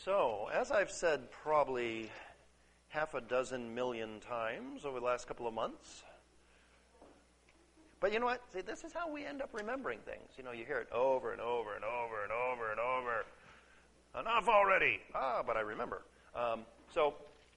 So, as I've said probably half a dozen million times over the last couple of months, but you know what? See, this is how we end up remembering things. You know, you hear it over and over and over and over and over. Enough already! But I remember. So,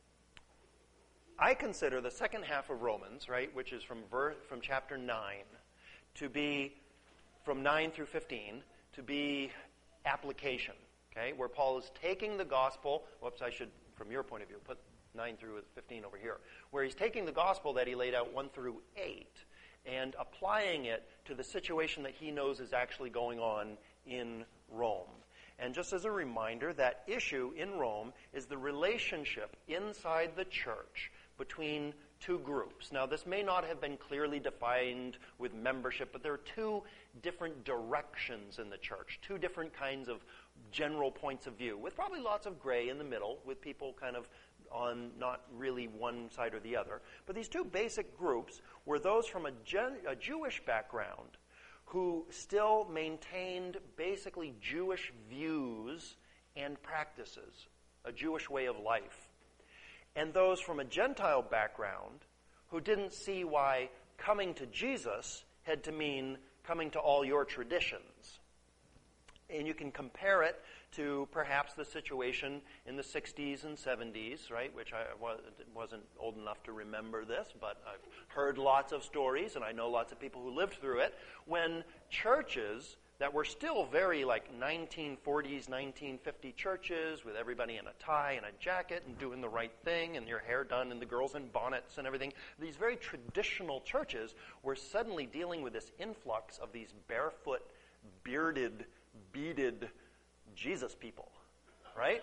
I consider the second half of Romans, right, which is from chapter 9, to be, from 9 through 15, to be application. Okay, where Paul is taking the gospel, I should, from your point of view, put 9 through 15 over here, where he's taking the gospel that he laid out 1 through 8 and applying it to the situation that he knows is actually going on in Rome. And just as a reminder, that issue in Rome is the relationship inside the church between two groups. Now, this may not have been clearly defined with membership, but there are two different directions in the church, two different kinds of general points of view, with probably lots of gray in the middle, with people kind of on not really one side or the other. But these two basic groups were those from a Jewish background who still maintained basically Jewish views and practices, a Jewish way of life. And those from a Gentile background who didn't see why coming to Jesus had to mean coming to all your traditions. And you can compare it to perhaps the situation in the 60s and 70s, right, which I wasn't old enough to remember this, but I've heard lots of stories, and I know lots of people who lived through it, when churches that were still very like 1940s, 1950 churches with everybody in a tie and a jacket and doing the right thing and your hair done and the girls in bonnets and everything. These very traditional churches were suddenly dealing with this influx of these barefoot, bearded, beaded Jesus people, right?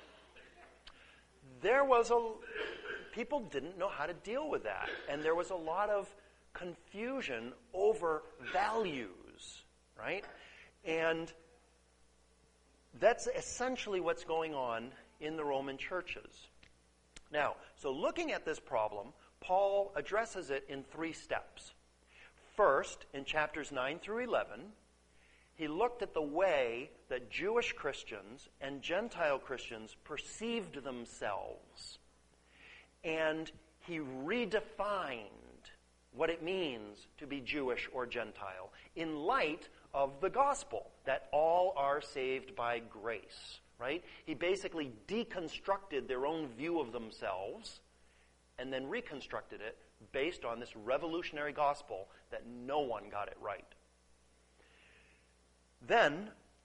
People didn't know how to deal with that. And there was a lot of confusion over values, right? And that's essentially what's going on in the Roman churches. Now, so looking at this problem, Paul addresses it in 3 steps. First, in chapters 9 through 11, he looked at the way that Jewish Christians and Gentile Christians perceived themselves. And he redefined what it means to be Jewish or Gentile in light of the gospel, that all are saved by grace, right? He basically deconstructed their own view of themselves and then reconstructed it based on this revolutionary gospel that no one got it right. Then,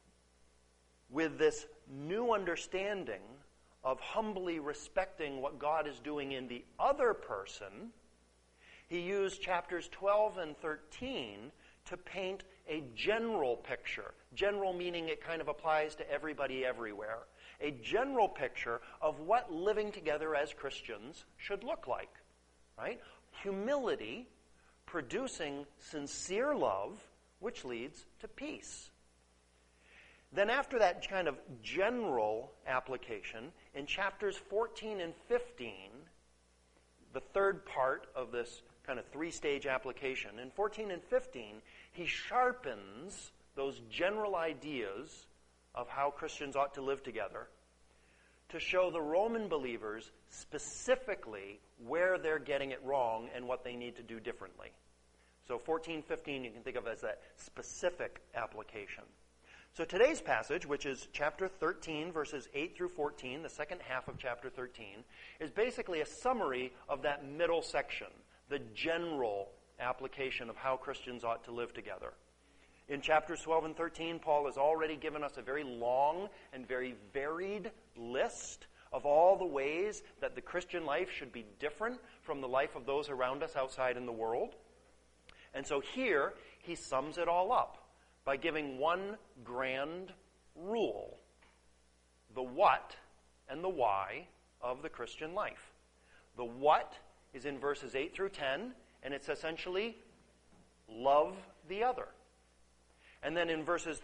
with this new understanding of humbly respecting what God is doing in the other person, he used chapters 12 and 13 to paint a general picture. General meaning it kind of applies to everybody everywhere. A general picture of what living together as Christians should look like, right? Humility producing sincere love, which leads to peace. Then after that kind of general application, in chapters 14 and 15, the third part of this kind of 3-stage application, in 14 and 15, he sharpens those general ideas of how Christians ought to live together to show the Roman believers specifically where they're getting it wrong and what they need to do differently. So 14, 15 you can think of as that specific application. So today's passage, which is chapter 13, verses 8 through 14, the second half of chapter 13, is basically a summary of that middle section, the general application of how Christians ought to live together. In chapters 12 and 13, Paul has already given us a very long and very varied list of all the ways that the Christian life should be different from the life of those around us outside in the world. And so here, he sums it all up by giving one grand rule, the what and the why of the Christian life. The what is in verses 8 through 10, and it's essentially love the other. And then in verses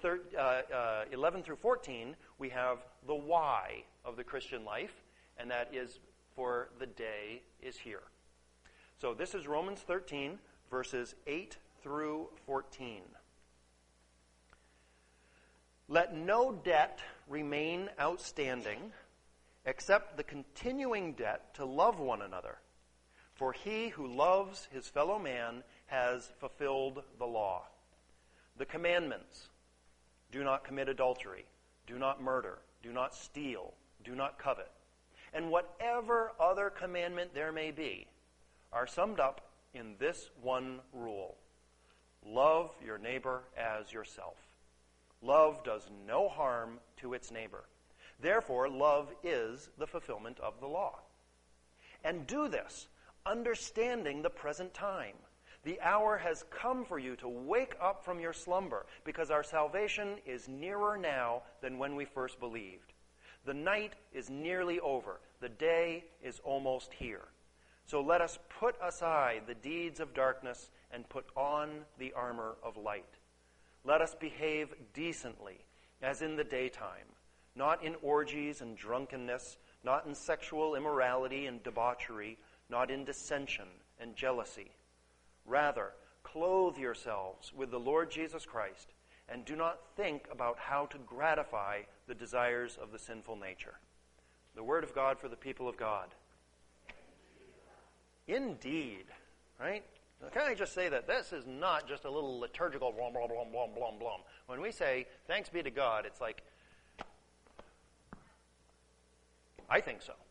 11 through 14, we have the why of the Christian life, and that is for the day is here. So this is Romans 13, verses 8 through 14. Let no debt remain outstanding except the continuing debt to love one another. For he who loves his fellow man has fulfilled the law. The commandments: do not commit adultery, do not murder, do not steal, do not covet, and whatever other commandment there may be, are summed up in this one rule: love your neighbor as yourself. Love does no harm to its neighbor. Therefore, love is the fulfillment of the law. And do this, understanding the present time. The hour has come for you to wake up from your slumber, because our salvation is nearer now than when we first believed. The night is nearly over. The day is almost here. So let us put aside the deeds of darkness and put on the armor of light. Let us behave decently, as in the daytime, not in orgies and drunkenness, not in sexual immorality and debauchery, not in dissension and jealousy. Rather, clothe yourselves with the Lord Jesus Christ, and do not think about how to gratify the desires of the sinful nature. The word of God for the people of God. Indeed, right? Now, can I just say that this is not just a little liturgical blom, blom, blom, blom, blom, blom. When we say, thanks be to God, it's like, I think so.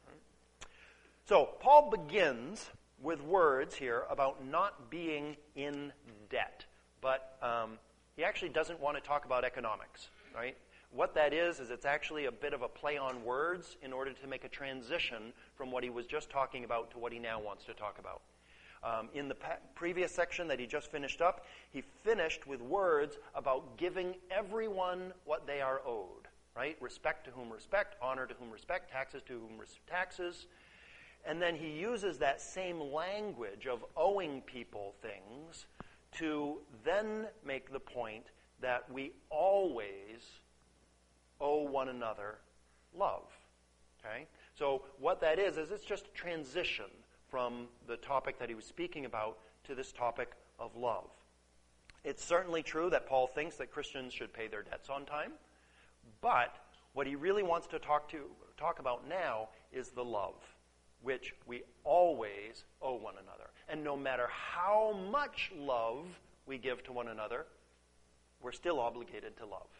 So, Paul begins with words here about not being in debt. But he actually doesn't want to talk about economics, right? What that is it's actually a bit of a play on words in order to make a transition from what he was just talking about to what he now wants to talk about. In the previous section that he just finished up, he finished with words about giving everyone what they are owed, right? Respect to whom respect, honor to whom respect, taxes to whom taxes. And then he uses that same language of owing people things to then make the point that we always owe one another love. Okay? So what that is it's just a transition from the topic that he was speaking about to this topic of love. It's certainly true that Paul thinks that Christians should pay their debts on time, but what he really wants to talk about now is the love, which we always owe one another. And no matter how much love we give to one another, we're still obligated to love.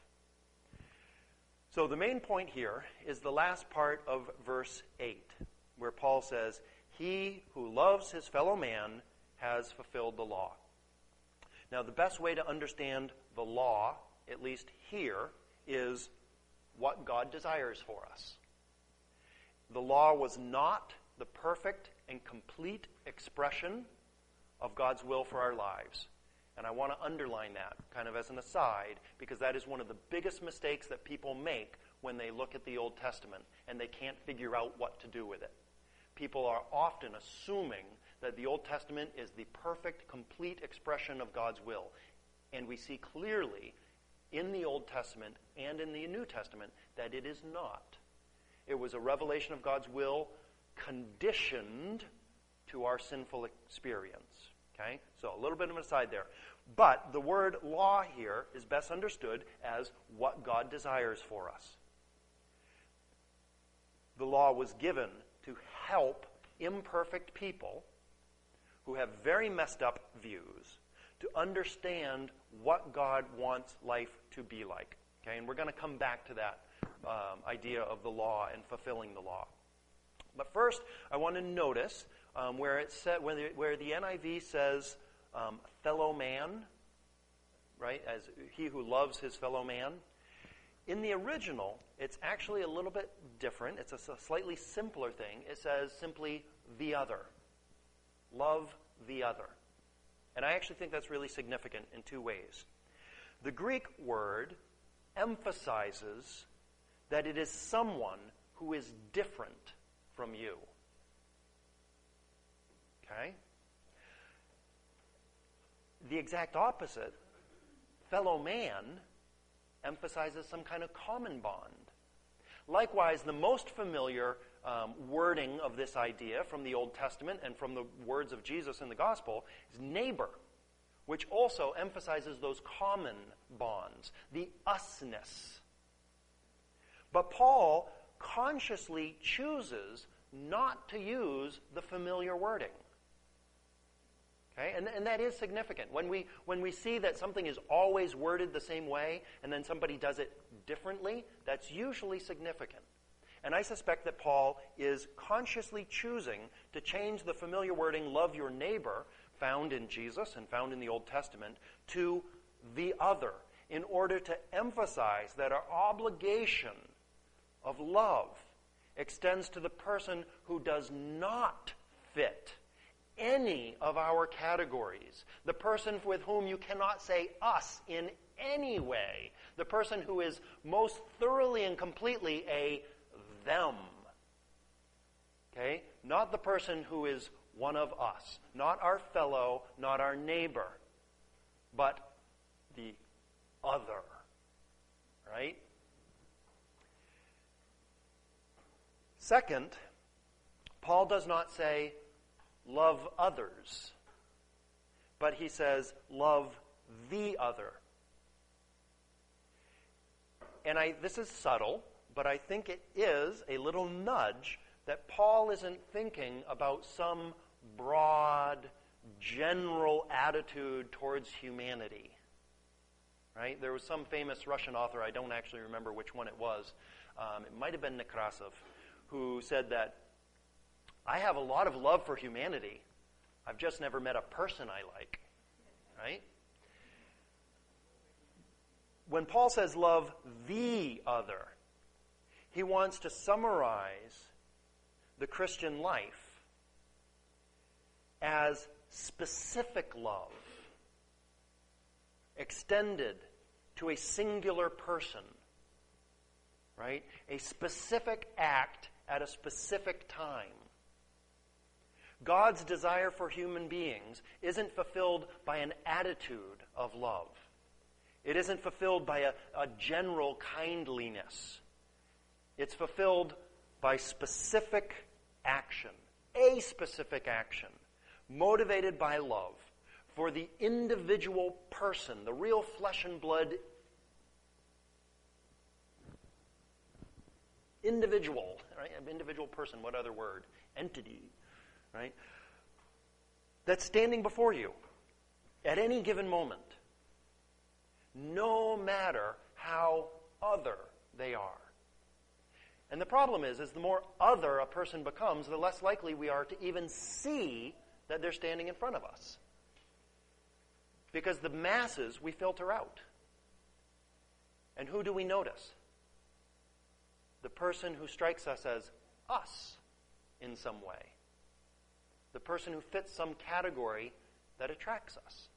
So the main point here is the last part of verse 8, where Paul says, he who loves his fellow man has fulfilled the law. Now, the best way to understand the law, at least here, is what God desires for us. The law was not the perfect and complete expression of God's will for our lives. And I want to underline that kind of as an aside, because that is one of the biggest mistakes that people make when they look at the Old Testament and they can't figure out what to do with it. People are often assuming that the Old Testament is the perfect, complete expression of God's will. And we see clearly in the Old Testament and in the New Testament that it is not. It was a revelation of God's will conditioned to our sinful experience. Okay? So a little bit of an aside there. But the word law here is best understood as what God desires for us. The law was given to help imperfect people who have very messed up views to understand what God wants life to be like. Okay? And we're going to come back to that idea of the law and fulfilling the law. But first, I want to notice where it said, where the NIV says fellow man, right, as he who loves his fellow man. In the original, it's actually a little bit different. It's a slightly simpler thing. It says simply the other. Love the other. And I actually think that's really significant in two ways. The Greek word emphasizes that it is someone who is different from you. Okay? The exact opposite, fellow man, emphasizes some kind of common bond. Likewise, the most familiar wording of this idea from the Old Testament and from the words of Jesus in the Gospel is neighbor, which also emphasizes those common bonds, the usness. But Paul consciously chooses not to use the familiar wording. Okay? And that is significant. When we see that something is always worded the same way and then somebody does it differently, that's usually significant. And I suspect that Paul is consciously choosing to change the familiar wording, love your neighbor, found in Jesus and found in the Old Testament, to the other, in order to emphasize that our obligation of love extends to the person who does not fit any of our categories, the person with whom you cannot say us in any way, the person who is most thoroughly and completely a them. Okay? Not the person who is one of us, not our fellow, not our neighbor, but the other. Right? Second, Paul does not say, love others, but he says, love the other. And this is subtle, but I think it is a little nudge that Paul isn't thinking about some broad, general attitude towards humanity. Right? There was some famous Russian author, I don't actually remember which one it was, it might have been Nekrasov, who said that, I have a lot of love for humanity. I've just never met a person I like. Right? When Paul says love the other, he wants to summarize the Christian life as specific love, extended to a singular person. Right? A specific act at a specific time. God's desire for human beings isn't fulfilled by an attitude of love. It isn't fulfilled by a general kindliness. It's fulfilled by specific action, a specific action, motivated by love for the individual person, the real flesh and blood individual, right? An individual person, what other word? Entity, right? That's standing before you at any given moment, no matter how other they are. And the problem is the more other a person becomes, the less likely we are to even see that they're standing in front of us. Because the masses we filter out. And who do we notice? The person who strikes us as us in some way. The person who fits some category that attracts us.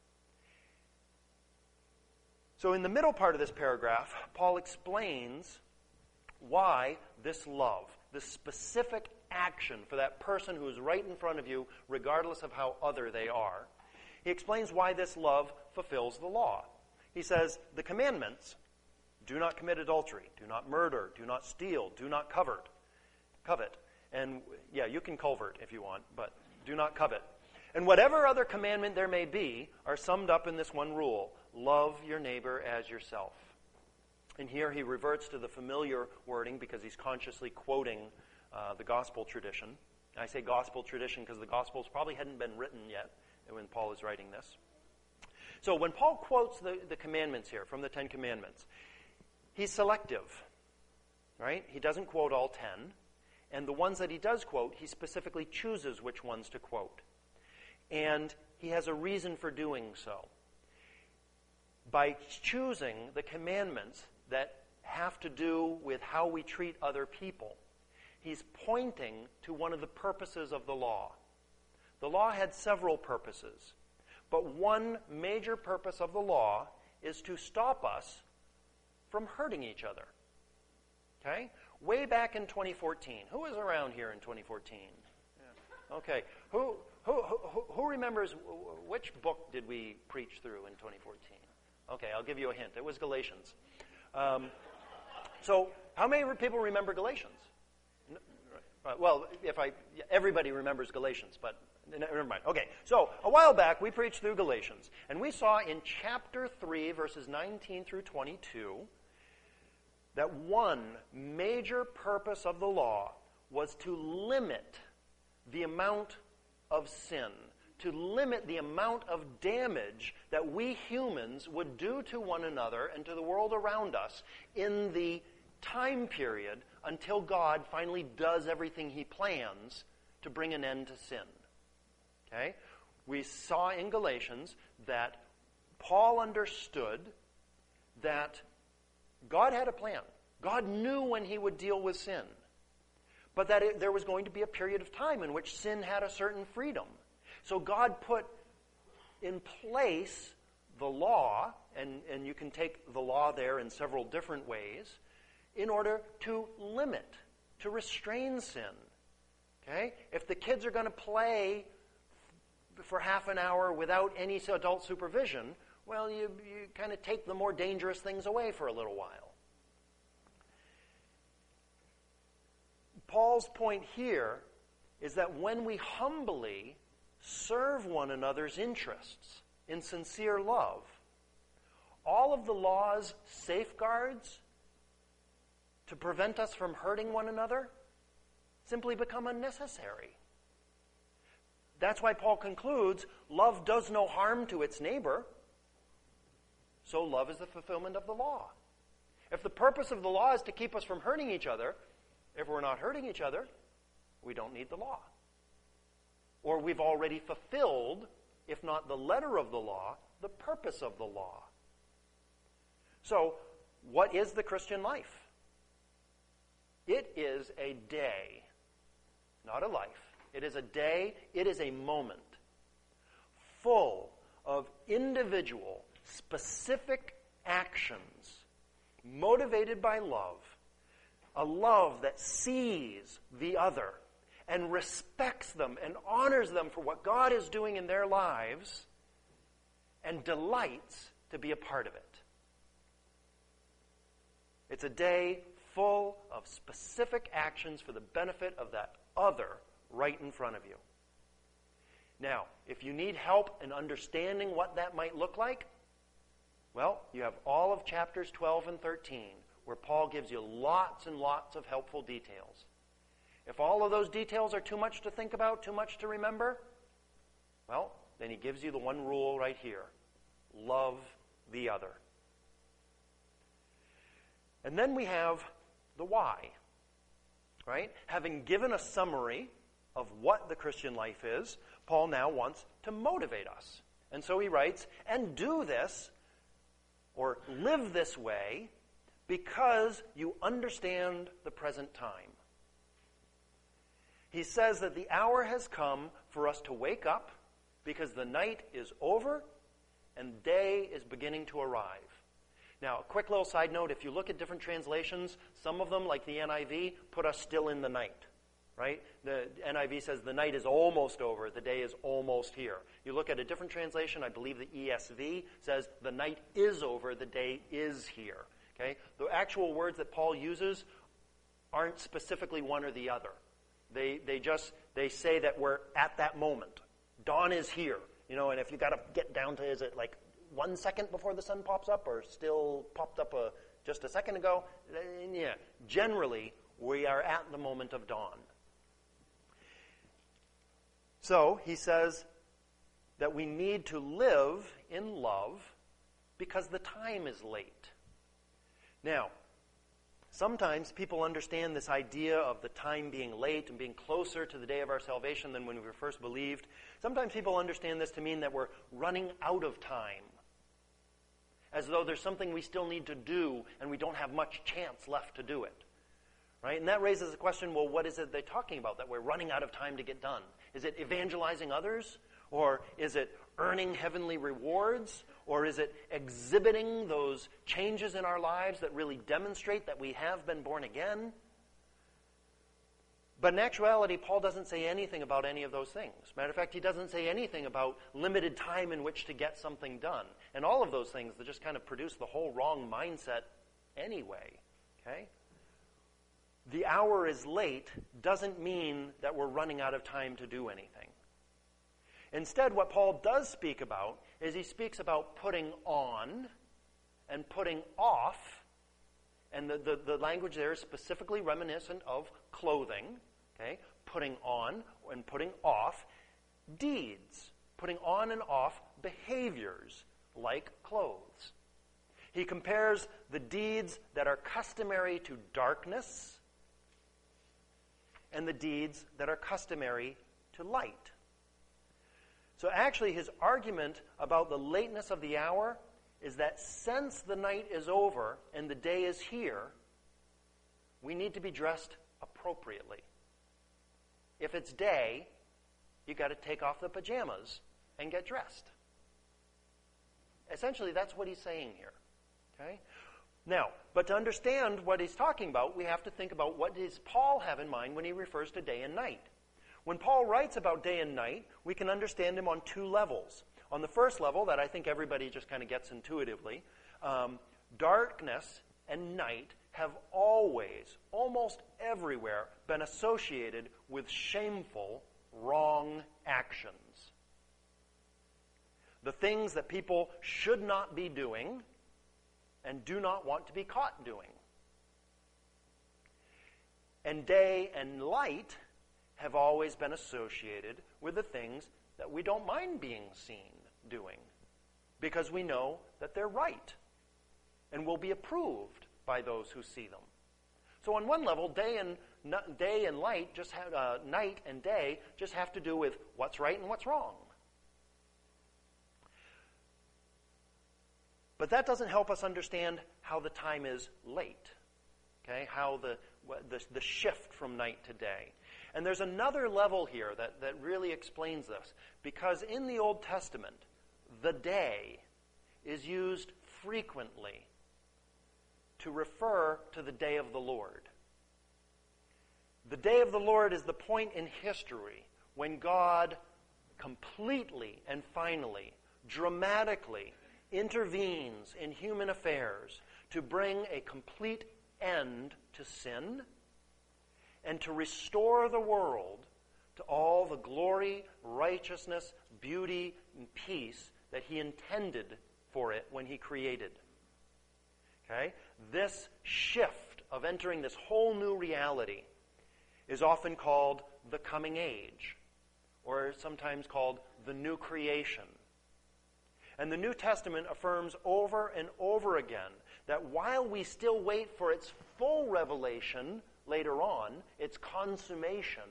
So in the middle part of this paragraph, Paul explains why this love, this specific action for that person who is right in front of you, regardless of how other they are, he explains why this love fulfills the law. He says, the commandments, do not commit adultery, do not murder, do not steal, do not covet. And yeah, you can covert if you want, but do not covet. And whatever other commandment there may be are summed up in this one rule: love your neighbor as yourself. And here he reverts to the familiar wording because he's consciously quoting the gospel tradition. I say gospel tradition because the gospels probably hadn't been written yet when Paul is writing this. So when Paul quotes the commandments here from the Ten Commandments, he's selective, right? He doesn't quote all 10. And the ones that he does quote, he specifically chooses which ones to quote. And he has a reason for doing so. By choosing the commandments that have to do with how we treat other people, he's pointing to one of the purposes of the law. The law had several purposes, but one major purpose of the law is to stop us from hurting each other. Okay? Way back in 2014. Who was around here in 2014? Yeah. Okay. Who remembers which book did we preach through in 2014? Okay, I'll give you a hint. It was Galatians. So, how many people remember Galatians? Well, everybody remembers Galatians, but never mind. Okay, so a while back we preached through Galatians, and we saw in chapter 3, verses 19 through 22, that one major purpose of the law was to limit the amount of sin, to limit the amount of damage that we humans would do to one another and to the world around us in the time period until God finally does everything he plans to bring an end to sin. Okay? We saw in Galatians that Paul understood that God had a plan. God knew when he would deal with sin. But that there was going to be a period of time in which sin had a certain freedom. So God put in place the law, and you can take the law there in several different ways, in order to limit, to restrain sin. Okay? If the kids are going to play for half an hour without any adult supervision, well, you kind of take the more dangerous things away for a little while. Paul's point here is that when we humbly serve one another's interests in sincere love, all of the law's safeguards to prevent us from hurting one another simply become unnecessary. That's why Paul concludes, love does no harm to its neighbor, so love is the fulfillment of the law. If the purpose of the law is to keep us from hurting each other, if we're not hurting each other, we don't need the law. Or we've already fulfilled, if not the letter of the law, the purpose of the law. So, what is the Christian life? It is a day, not a life. It is a day, it is a moment, full of individual, specific actions, motivated by love, a love that sees the other and respects them and honors them for what God is doing in their lives and delights to be a part of it. It's a day full of specific actions for the benefit of that other right in front of you. Now, if you need help in understanding what that might look like, well, you have all of chapters 12 and 13, where Paul gives you lots and lots of helpful details. If all of those details are too much to think about, too much to remember, well, then he gives you the one rule right here. Love the other. And then we have the why, right? Having given a summary of what the Christian life is, Paul now wants to motivate us. And so he writes, and do this, or live this way, because you understand the present time. He says that the hour has come for us to wake up because the night is over and day is beginning to arrive. Now, a quick little side note, if you look at different translations, some of them, like the NIV, put us still in the night, right? The NIV says the night is almost over, the day is almost here. You look at a different translation, I believe the ESV says the night is over, the day is here. Okay? The actual words that Paul uses aren't specifically one or the other. They say that we're at that moment. Dawn is here. You know, and if you got to get down to, is it like 1 second before the sun pops up or still popped up just a second ago? Yeah. Generally, we are at the moment of dawn. So, he says that we need to live in love because the time is late. Now, sometimes people understand this idea of the time being late and being closer to the day of our salvation than when we were first believed. Sometimes people understand this to mean that we're running out of time, as though there's something we still need to do and we don't have much chance left to do it. Right? And that raises the question, well, what is it they're talking about that we're running out of time to get done? Is it evangelizing others? Or is it earning heavenly rewards? Or is it exhibiting those changes in our lives that really demonstrate that we have been born again? But in actuality, Paul doesn't say anything about any of those things. Matter of fact, he doesn't say anything about limited time in which to get something done. And all of those things that just kind of produce the whole wrong mindset anyway. Okay? The hour is late doesn't mean that we're running out of time to do anything. Instead, what Paul does speak about is he speaks about putting on and putting off And the language there is specifically reminiscent of clothing, okay? Putting on and putting off. Deeds, putting on and off behaviors like clothes. He compares the deeds that are customary to darkness and the deeds that are customary to light. So actually his argument about the lateness of the hour is that since the night is over and the day is here, we need to be dressed appropriately. If it's day, you got to take off the pajamas and get dressed. Essentially, that's what he's saying here. Okay? Now, but to understand what he's talking about, we have to think about what does Paul have in mind when he refers to day and night. When Paul writes about day and night, we can understand him on two levels. On the first level, that I think everybody just kind of gets intuitively, darkness and night have always, almost everywhere, been associated with shameful, wrong actions. The things that people should not be doing and do not want to be caught doing. And day and light have always been associated with the things that we don't mind being seen doing, because we know that they're right and will be approved by those who see them. So on one level, day and light just have, night and day just have to do with what's right and what's wrong. But that doesn't help us understand how the time is late. Okay, how the shift from night to day. And there's another level here that really explains this. Because in the Old Testament, the day is used frequently to refer to the day of the Lord. The day of the Lord is the point in history when God completely and finally, dramatically intervenes in human affairs to bring a complete end to sin and to restore the world to all the glory, righteousness, beauty, and peace that he intended for it when he created. Okay? This shift of entering this whole new reality is often called the coming age, or sometimes called the new creation. And the New Testament affirms over and over again that while we still wait for its full revelation later on, its consummation,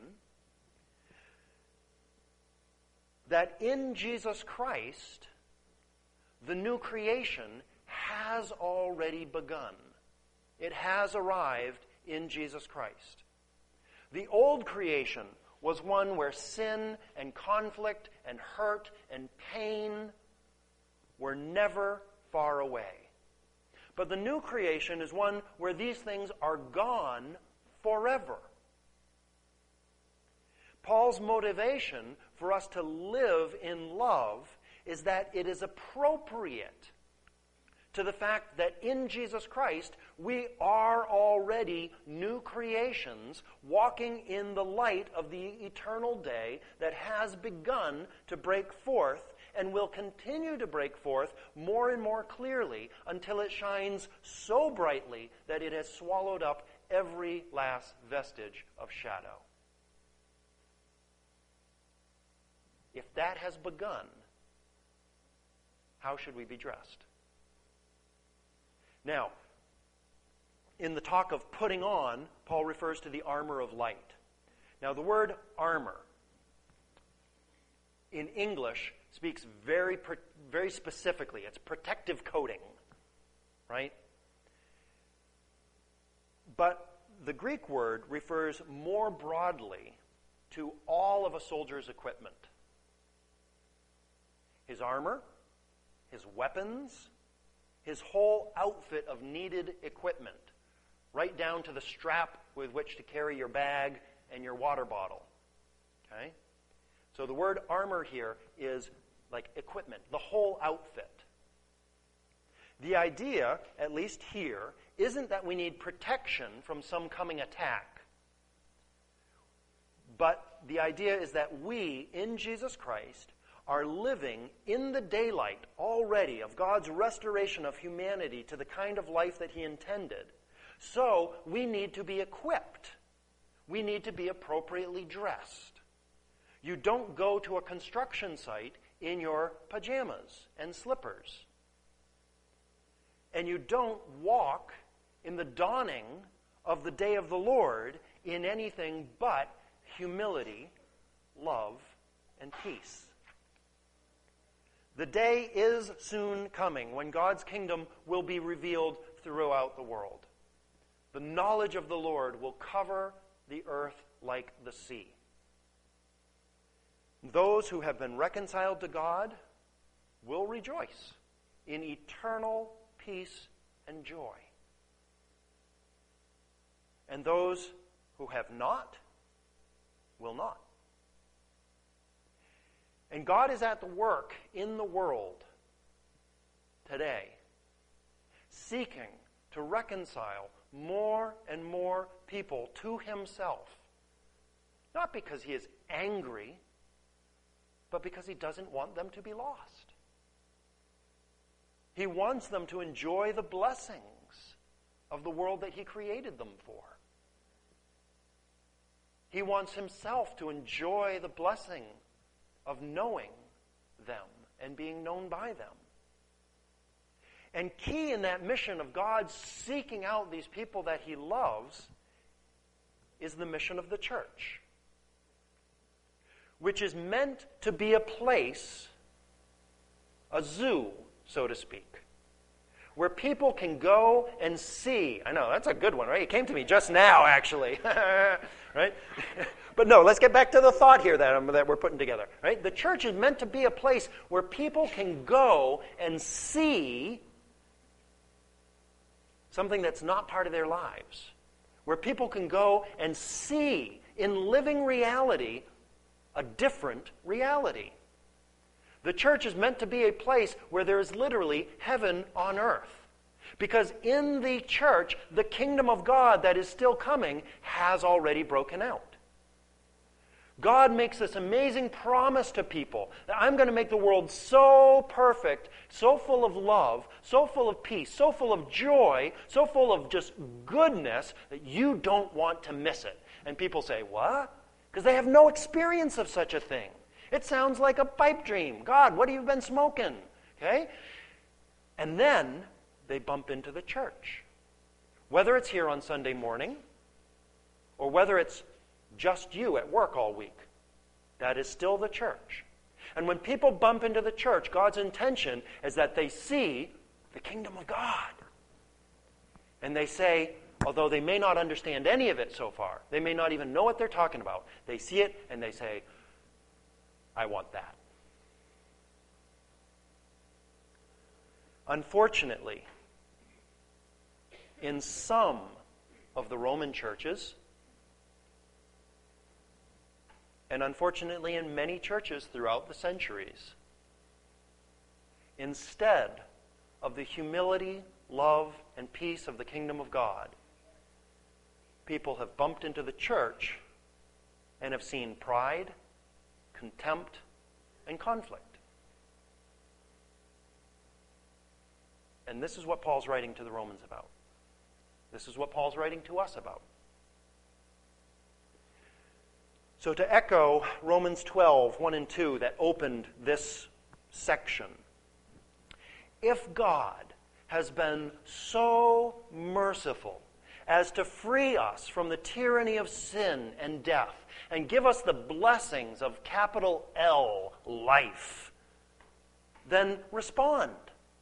that in Jesus Christ, the new creation has already begun. It has arrived in Jesus Christ. The old creation was one where sin and conflict and hurt and pain were never far away. But the new creation is one where these things are gone forever. Paul's motivation for us to live in love is that it is appropriate to the fact that in Jesus Christ we are already new creations walking in the light of the eternal day that has begun to break forth and will continue to break forth more and more clearly until it shines so brightly that it has swallowed up every last vestige of shadow. If that has begun, how should we be dressed? Now, in the talk of putting on, Paul refers to the armor of light. Now, the word armor in English speaks very specifically. It's protective coating, right? But the Greek word refers more broadly to all of a soldier's equipment. His armor, his weapons, his whole outfit of needed equipment, right down to the strap with which to carry your bag and your water bottle. Okay? So the word armor here is like equipment, the whole outfit. The idea, at least here, isn't that we need protection from some coming attack. But the idea is that we, in Jesus Christ, are living in the daylight already of God's restoration of humanity to the kind of life that he intended, So we need to be equipped. We need to be appropriately dressed. You don't go to a construction site in your pajamas and slippers. And you don't walk in the dawning of the day of the Lord in anything but humility, love, and peace. The day is soon coming when God's kingdom will be revealed throughout the world. The knowledge of the Lord will cover the earth like the sea. Those who have been reconciled to God will rejoice in eternal peace and joy. And those who have not will not. And God is at the work in the world today, seeking to reconcile more and more people to himself. Not because he is angry, but because he doesn't want them to be lost. He wants them to enjoy the blessings of the world that he created them for. He wants himself to enjoy the blessing of knowing them and being known by them. And key in that mission of God seeking out these people that he loves is the mission of the church, which is meant to be a place, a zoo, so to speak, where people can go and see. I know, that's a good one, right? It came to me just now, actually. Right? But no, let's get back to the thought here that we're putting together. Right? The church is meant to be a place where people can go and see something that's not part of their lives. Where people can go and see in living reality a different reality. The church is meant to be a place where there is literally heaven on earth. Because in the church, the kingdom of God that is still coming has already broken out. God makes this amazing promise to people that I'm going to make the world so perfect, so full of love, so full of peace, so full of joy, so full of just goodness that you don't want to miss it. And people say, what? Because they have no experience of such a thing. It sounds like a pipe dream. God, what have you been smoking? Okay? And then they bump into the church. Whether it's here on Sunday morning or whether it's just you at work all week, that is still the church. And when people bump into the church, God's intention is that they see the kingdom of God. And they say, although they may not understand any of it so far, they may not even know what they're talking about, they see it and they say, I want that. Unfortunately, in some of the Roman churches, and unfortunately in many churches throughout the centuries, instead of the humility, love, and peace of the kingdom of God, people have bumped into the church and have seen pride, contempt, and conflict. And this is what Paul's writing to the Romans about. This is what Paul's writing to us about. So to echo Romans 12, 1 and 2 that opened this section, if God has been so merciful as to free us from the tyranny of sin and death and give us the blessings of capital L, life, then respond.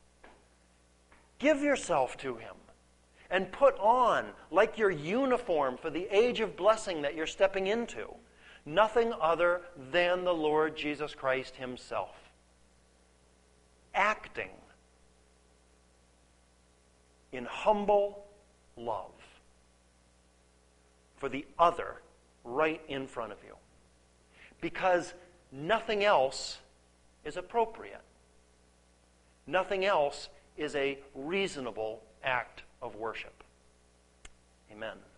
Give yourself to him and put on, like your uniform for the age of blessing that you're stepping into, nothing other than the Lord Jesus Christ himself, acting in humble love for the other right in front of you. Because nothing else is appropriate. Nothing else is a reasonable act of worship. Amen.